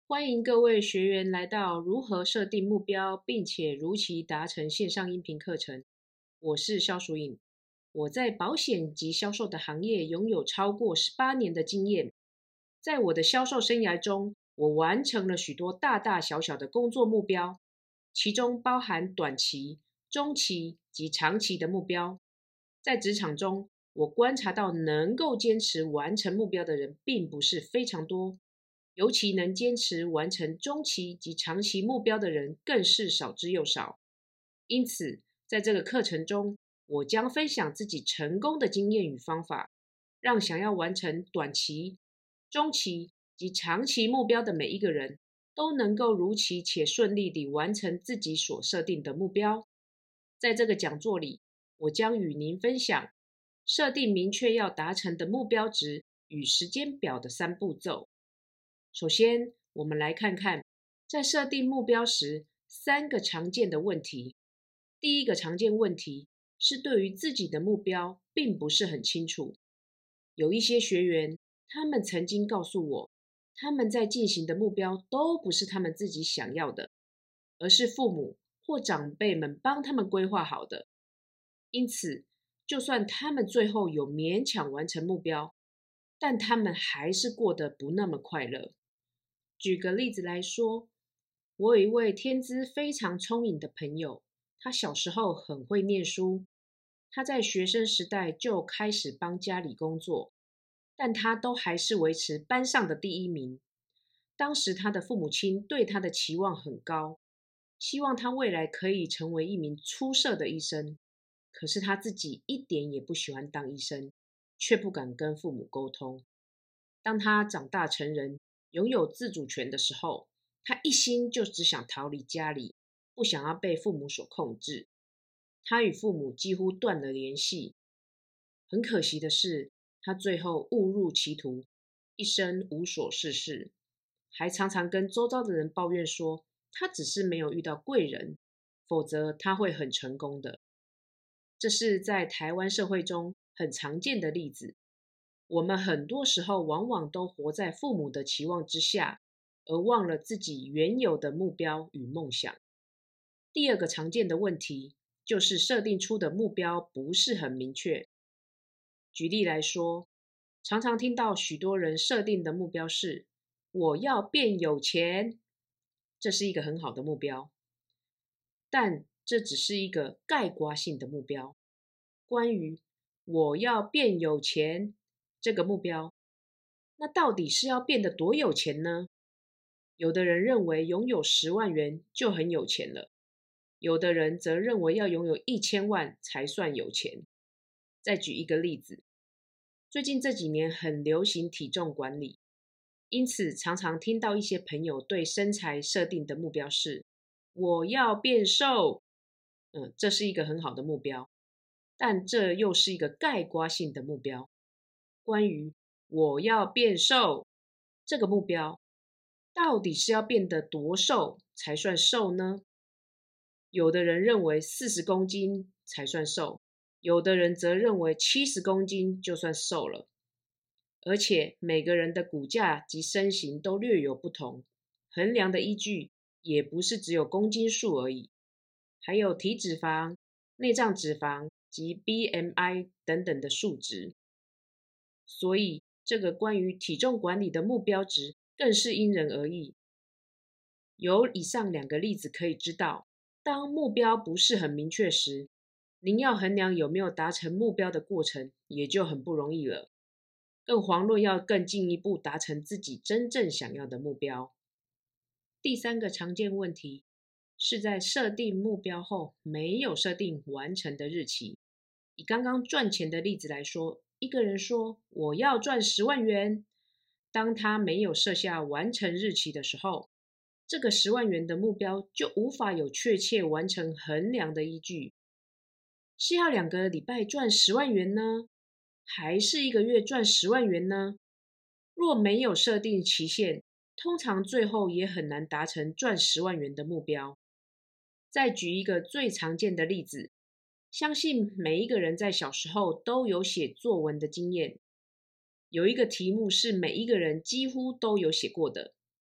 欢迎各位学员来到如何设定目标，并且如期达成线上音频课程。我是肖淑颖，我在保险及销售的行业拥有超过18年的经验。在我的销售生涯中，我完成了许多大大小小的工作目标，其中包含短期、中期及长期的目标。在职场中，我观察到能够坚持完成目标的人并不是非常多。尤其能坚持完成中期及长期目标的人更是少之又少。因此，在这个课程中，我将分享自己成功的经验与方法，让想要完成短期、中期及长期目标的每一个人，都能够如期且顺利地完成自己所设定的目标。在这个讲座里，我将与您分享设定明确要达成的目标值与时间表的3步骤。首先，我们来看看在设定目标时3个常见的问题。第一个常见问题是对于自己的目标并不是很清楚。有一些学员，他们曾经告诉我，他们在进行的目标都不是他们自己想要的，而是父母或长辈们帮他们规划好的。因此，就算他们最后有勉强完成目标，但他们还是过得不那么快乐。举个例子来说，我有一位天资非常聪颖的朋友，他小时候很会念书，他在学生时代就开始帮家里工作，但他都还是维持班上的第1名。当时他的父母亲对他的期望很高，希望他未来可以成为一名出色的医生。可是他自己一点也不喜欢当医生，却不敢跟父母沟通。当他长大成人，拥有自主权的时候，他一心就只想逃离家里，不想要被父母所控制。他与父母几乎断了联系。很可惜的是，他最后误入歧途，一生无所事事，还常常跟周遭的人抱怨说，他只是没有遇到贵人，否则他会很成功的。这是在台湾社会中很常见的例子。我们很多时候往往都活在父母的期望之下，而忘了自己原有的目标与梦想。第二个常见的问题就是设定出的目标不是很明确。举例来说，常常听到许多人设定的目标是我要变有钱，这是一个很好的目标，但这只是一个概括性的目标。关于我要变有钱这个目标，那到底是要变得多有钱呢？有的人认为拥有10万元就很有钱了，有的人则认为要拥有1000万才算有钱。再举一个例子，最近这几年很流行体重管理，因此常常听到一些朋友对身材设定的目标是我要变瘦。这是一个很好的目标，但这又是一个概括性的目标。关于我要变瘦这个目标，到底是要变得多瘦才算瘦呢？有的人认为40公斤才算瘦，有的人则认为70公斤就算瘦了。而且每个人的骨架及身形都略有不同，衡量的依据也不是只有公斤数而已，还有体脂肪、内脏脂肪及 BMI 等等的数值。所以这个关于体重管理的目标值更是因人而异。由以上2个例子可以知道，当目标不是很明确时，您要衡量有没有达成目标的过程也就很不容易了，更遑论要更进一步达成自己真正想要的目标。第3个常见问题是在设定目标后没有设定完成的日期。以刚刚赚钱的例子来说，一个人说我要赚10万元，当他没有设下完成日期的时候，这个10万元的目标就无法有确切完成衡量的依据。是要2个礼拜赚10万元呢？还是1个月赚10万元呢？若没有设定期限，通常最后也很难达成赚10万元的目标。再举一个最常见的例子，相信每一个人在小时候都有写作文的经验。有一个题目是每一个人几乎都有写过的，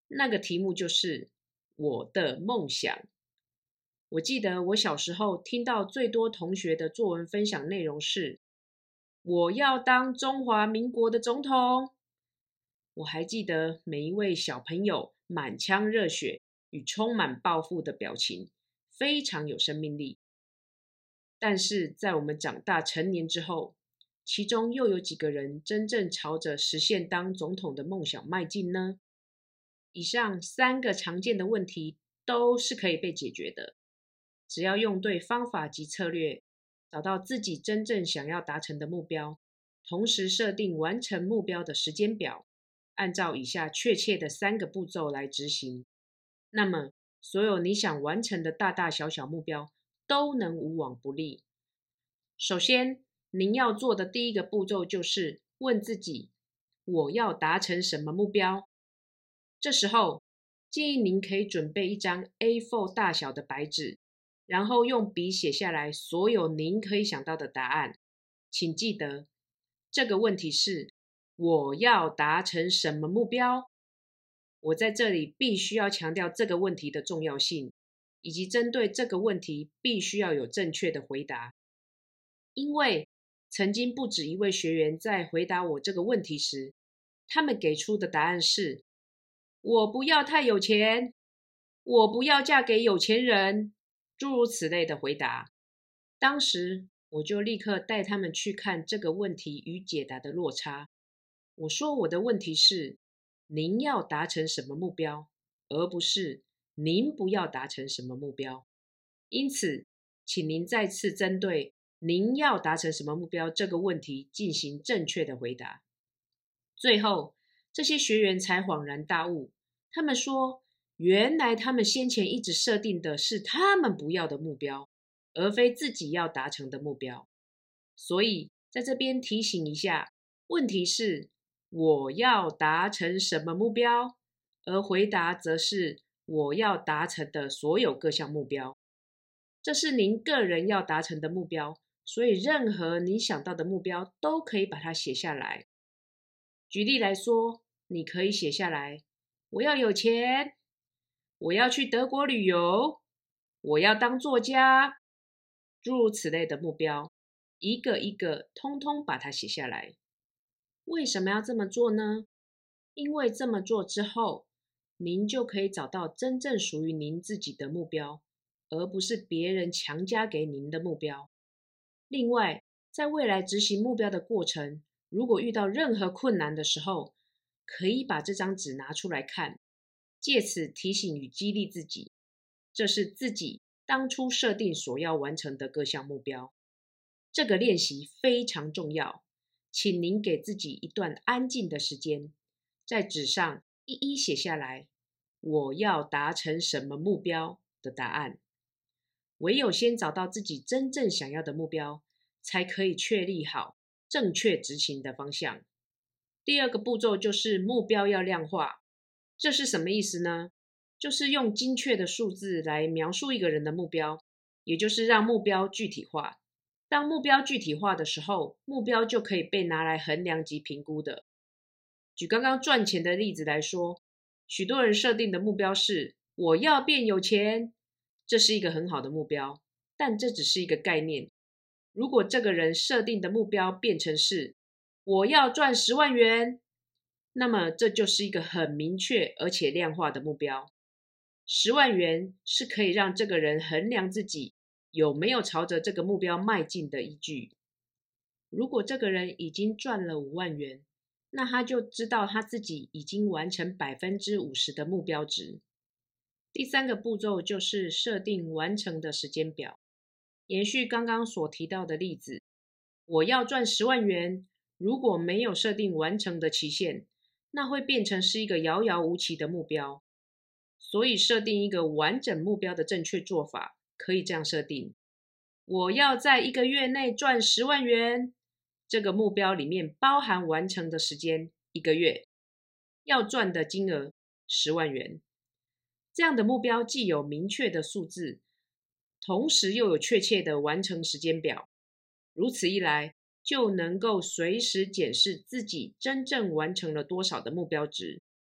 那个题目就是我的梦想。我记得我小时候听到最多同学的作文分享内容是我要当中华民国的总统。我还记得每一位小朋友满腔热血与充满抱负的表情，非常有生命力。但是在我们长大成年之后，其中又有几个人真正朝着实现当总统的梦想迈进呢？以上3个常见的问题都是可以被解决的，只要用对方法及策略，找到自己真正想要达成的目标，同时设定完成目标的时间表，按照以下确切的3个步骤来执行，那么所有你想完成的大大小小目标都能无往不利。首先，您要做的第一个步骤就是问自己，我要达成什么目标？这时候，建议您可以准备一张 A4 大小的白纸，然后用笔写下来所有您可以想到的答案。请记得，这个问题是我要达成什么目标？我在这里必须要强调这个问题的重要性，以及针对这个问题必须要有正确的回答。因为曾经不止一位学员在回答我这个问题时，他们给出的答案是我不要太有钱，我不要嫁给有钱人，诸如此类的回答。当时我就立刻带他们去看这个问题与解答的落差。我说我的问题是您要达成什么目标，而不是您不要达成什么目标。因此，请您再次针对您要达成什么目标这个问题进行正确的回答。最后，这些学员才恍然大悟，他们说，原来他们先前一直设定的是他们不要的目标，而非自己要达成的目标。所以，在这边提醒一下，问题是我要达成什么目标，而回答则是我要达成的所有各项目标。这是您个人要达成的目标，所以任何你想到的目标都可以把它写下来。举例来说，你可以写下来，我要有钱，我要去德国旅游，我要当作家，诸如此类的目标，一个一个通通把它写下来。为什么要这么做呢？因为这么做之后，您就可以找到真正属于您自己的目标，而不是别人强加给您的目标。另外，在未来执行目标的过程，如果遇到任何困难的时候，可以把这张纸拿出来看，借此提醒与激励自己，这是自己当初设定所要完成的各项目标。这个练习非常重要，请您给自己一段安静的时间，在纸上一一写下来我要达成什么目标的答案。唯有先找到自己真正想要的目标，才可以确立好正确执行的方向。第二个步骤就是目标要量化。这是什么意思呢？就是用精确的数字来描述一个人的目标，也就是让目标具体化。当目标具体化的时候，目标就可以被拿来衡量及评估的。举刚刚赚钱的例子来说，许多人设定的目标是我要变有钱，这是一个很好的目标，但这只是一个概念。如果这个人设定的目标变成是我要赚10万元，那么这就是一个很明确而且量化的目标。10万元是可以让这个人衡量自己有没有朝着这个目标迈进的依据。如果这个人已经赚了5万元，那他就知道他自己已经完成50%的目标值。第3个步骤就是设定完成的时间表。延续刚刚所提到的例子，我要赚10万元，如果没有设定完成的期限，那会变成是一个遥遥无期的目标。所以设定一个完整目标的正确做法，可以这样设定：我要在1个月内赚10万元，这个目标里面包含完成的时间1个月，要赚的金额10万元。这样的目标既有明确的数字，同时又有确切的完成时间表，如此一来，就能够随时检视自己真正完成了多少的目标值。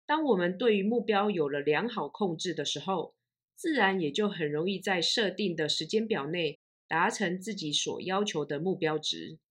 当我们对于目标有了良好控制的时候，自然也就很容易在设定的时间表内达成自己所要求的目标值。